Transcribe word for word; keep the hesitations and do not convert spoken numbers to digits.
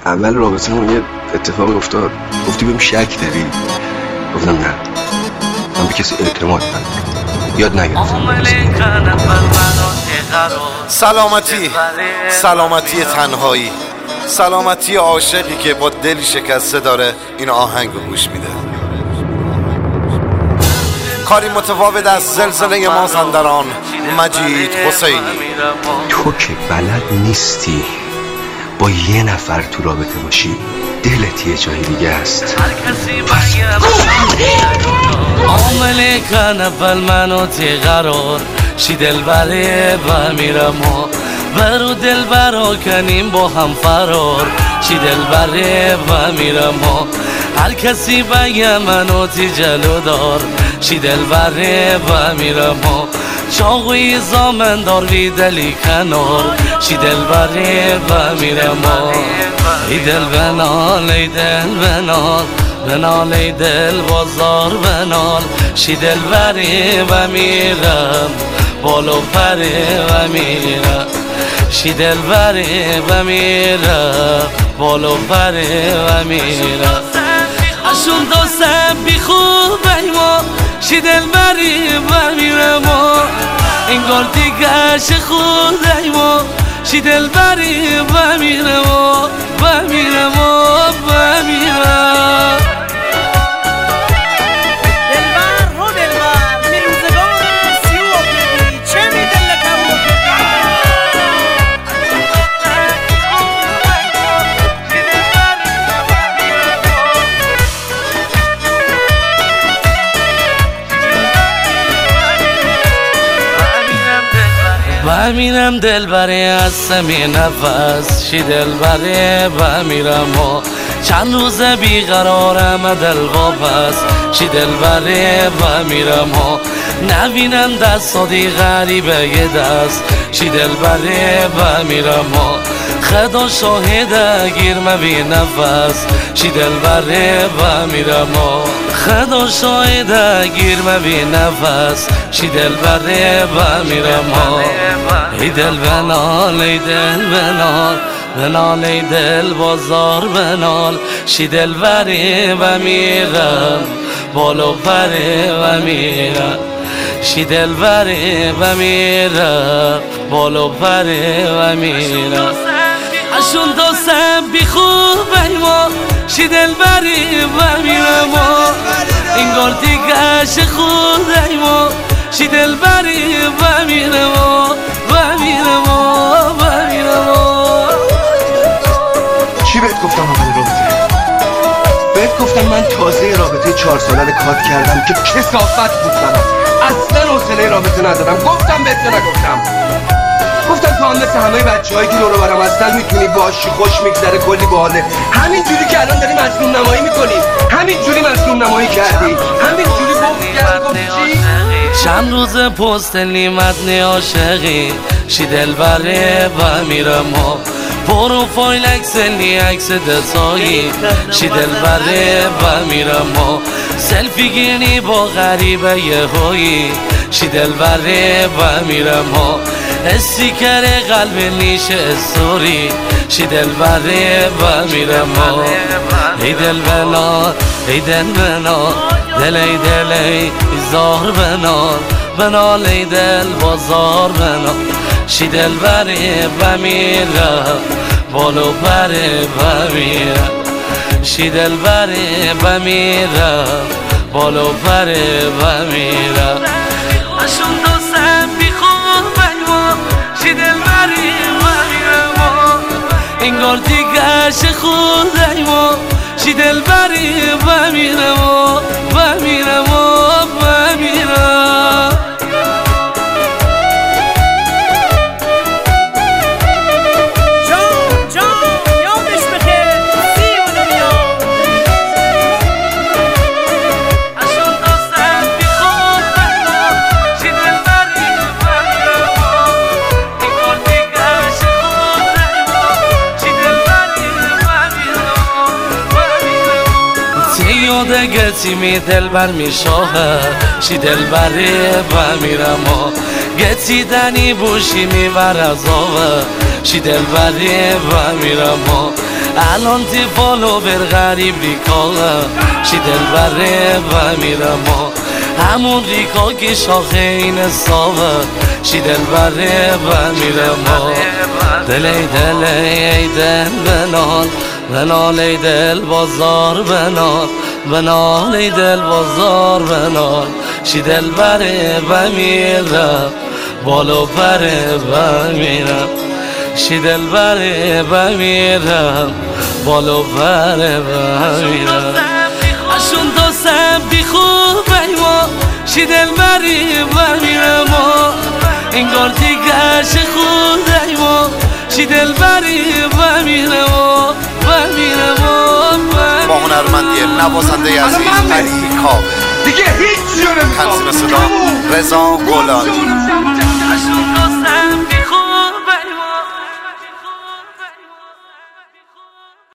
اول رابطه‌مون یه اتفاقی افتاد. گفتی بهم شک داری؟ گفتم نه، من به کسی اعتماد ندارم، یاد نگرفتم. سلامتی، سلامتی تنهایی، سلامتی عاشقی که با دلی شکسته داره این آهنگ رو گوش میده. کاری متفاوت از زلزله مازندران، مجید حسینی. تو که بلد نیستی با یه نفر تو رابطه باشی، دلت یه جای دیگه است. عامل کن اول منو تی قرار شی دل بره و میرم و برو دل برا کنیم با هم فرار شی دل بره و میرم و هر کسی بگه منو تی جلو دار شی دل بره و میرم و چاقوی زامن دار وی دلی کنار شی دل بره و میرم و ای دل بنال ای دل بنال بنال ای دل بازار بنال شی دل بره و میرم بالو پره و میرم شی دل بره و میرم بالو پره و میرم اشون دوستم بی خوبه ما شی دل بره و میرم انگار دیگه خوده ما شی دل بره و میرم و میرم و میرم و میرم دل بره از سمی نفس شی دل بره و میرم و چند روز بیقرارم دل واپس شی دل بره و میرم و نبینم دستادی غریبه یه دست شی دل بره و میرم و خدا شاهده گیر بی نفس شی دل بره و میرم و خدا شاهده گیر بی نفس شی دل بره و میرم و ای دل بنال ای دل بنال بنال ای دل بازار بنال شی دل بره و میرم بالو پره و میرم شی دل بره و میرم بالو پره و میرم اشون دوستم بی خوبه ما شی دل بره و میرم انگار دیگه خوده ما شی دل بره و میرم و میرم و میرم. چی بهت گفتم اول رابطه؟ بهت گفتم من تازه رابطه چهار ساله کات کردم که کثافت بود برام، اصلا حوصله رابطه ندارم. گفتم بهت نگفتم؟ گفتم تو هم مثل همه بچه هایی که دور برم هستن میتونی باشی، خوش میگذره، کلی باحاله. همین جوری که الان داری مظلوم نمایی میکنی، همین جوری مظلوم نمایی کردی، همین جوری بغض کردی. چی؟ چند روز پست نیمت عاشقی شی دل بره و میرم و پروفایل عکس نی عکس دسایی شی دل بره و میرم و سلفی گیری با غریبه یه هایی شی دل بره و میرم و استیکر قلب نیش استوری شی دل بره و میرم و ای دل بنال ای دل بنال دل ای دل ای زار بنال بنال ای دل بازار بنال شی دل بره و میرم بالو پره و میرم شی دل بره و میرم بالو پره و میرم اشون دوستم بی خوبه ما شی دل بره و میرم انگار دیگه خوده ما شی دل بره و میرم و میرم و میرم. یاده گتی می دل بر می شاهه شی دل بره و میرم و گتی دنی بوشی می بر از آوه شی دل بره و میرم و الان تیفالو بر غریب ریکا شی دلبره و میرم همون ریکا که شاخه این صابه شی دلبره و میرم دلی دلی دل بنال بنال ای دل بازار بنال بنال ای دل بازار بنال شی دلبره و میرم بالو پره و میرم شی دلبره و میرم بالو پره و میرم اشون دو سمتی خوبه ما شی دلبره و میرم انگار دیگرش خوده ما شی دلبره و میرم و میرم با هنرمندی نوازنده عزیز علی کاوه دیگه هیچ جا نمیخوام تنظیم صدا رضا گلانی